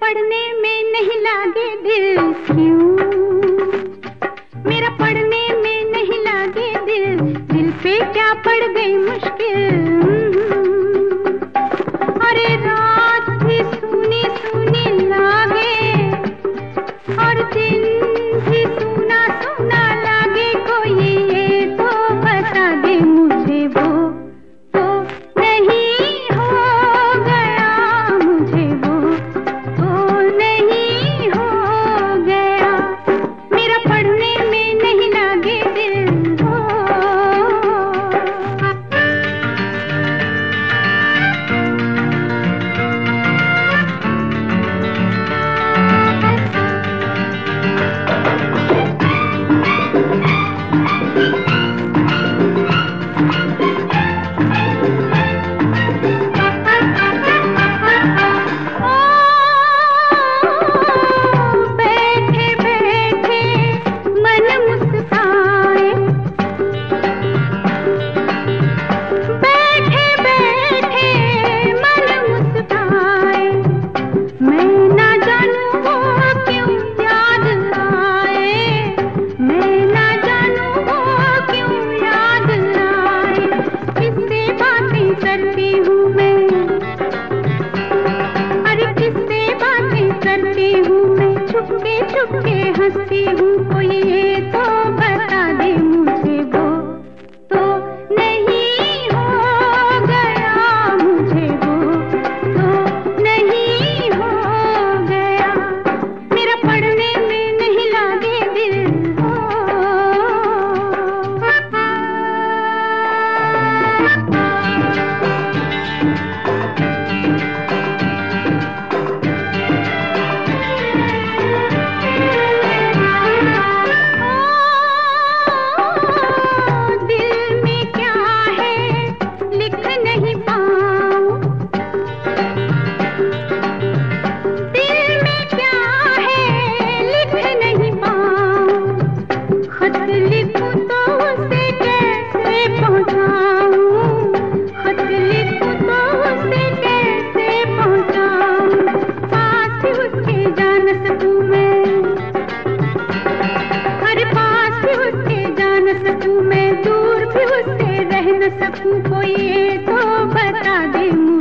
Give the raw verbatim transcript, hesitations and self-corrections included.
पढ़ने में नहीं लागे दिल क्यों, मेरा पढ़ने में नहीं लागे दिल, दिल पे क्या पड़ गई मुश्किल। अरे रात भी सूनी सूनी लागे और दिन भी सूना सूना लागे, कोई ये तो बता दे मुझे वो तो नहीं हो गया, मुझे वो तो नहीं हो गया, मेरा पढ़ने में नहीं लागे दिल हो। छुपके छुपके हंसती हूँ, कोई ये तो बता दे मुझे वो तो नहीं हो गया, मुझे वो तो नहीं हो गया, मेरा पढ़ने में नहीं लागे दिल हो। मैं दूर भी उससे रह न सकूं, कोई ये तो बता दे।